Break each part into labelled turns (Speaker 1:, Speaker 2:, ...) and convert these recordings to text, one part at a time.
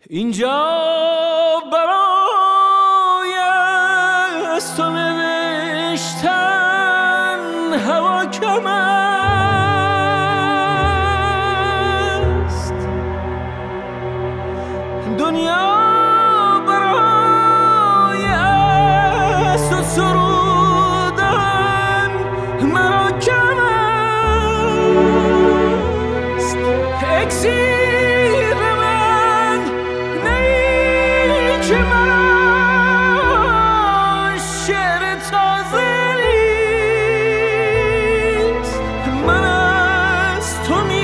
Speaker 1: اینجا برای از تو نوشتن هوا کم است، دنیا برای از تو سرودن مرا کم است. اکسیر من نیک مرا شعر تازه نیست. من از تو می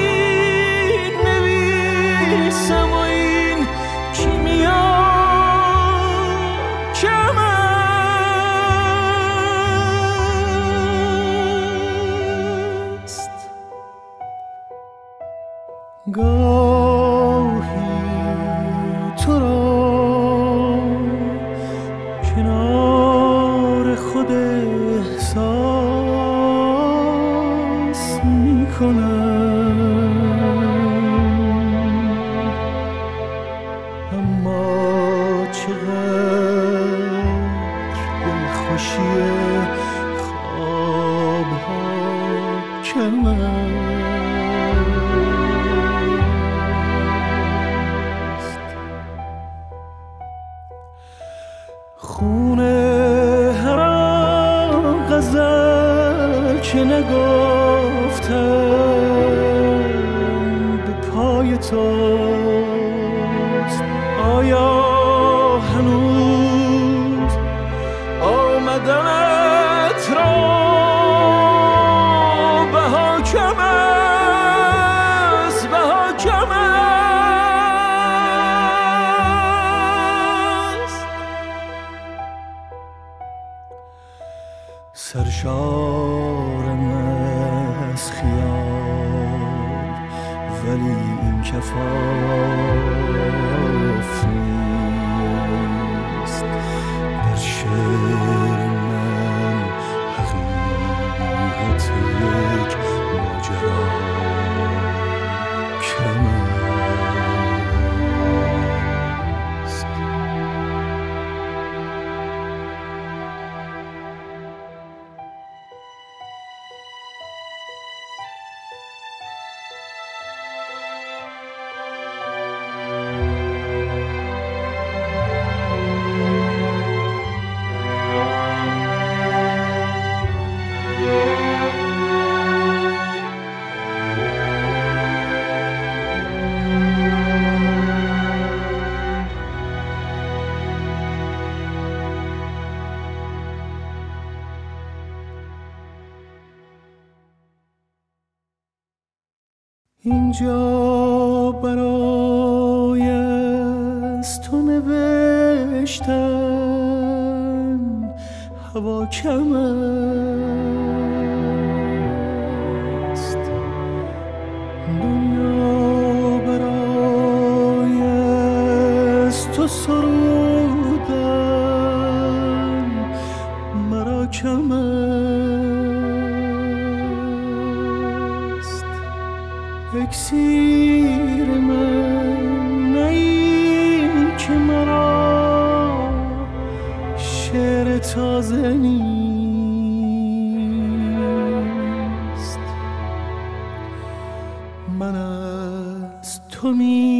Speaker 1: نویسم و این کیمیا کم است. گاهی تو را کنار خود احساس می کنم، اما چقدر دلخوشی خوابها کم است. خونه هر آن غزل که نگفتم به پای توست. آیا هنوز آمدنت را بها کم است، بها کم است. سرشارم از خیال ولی این کفاف نیست. در شعر من حقیقت یک ماجرا کم است. اینجا برای از تو نوشتن هوا کم است، دنیا برای از تو سرودن مرا کم است. اکسیر من نی که مرا شعر تازه نیست. من از تو می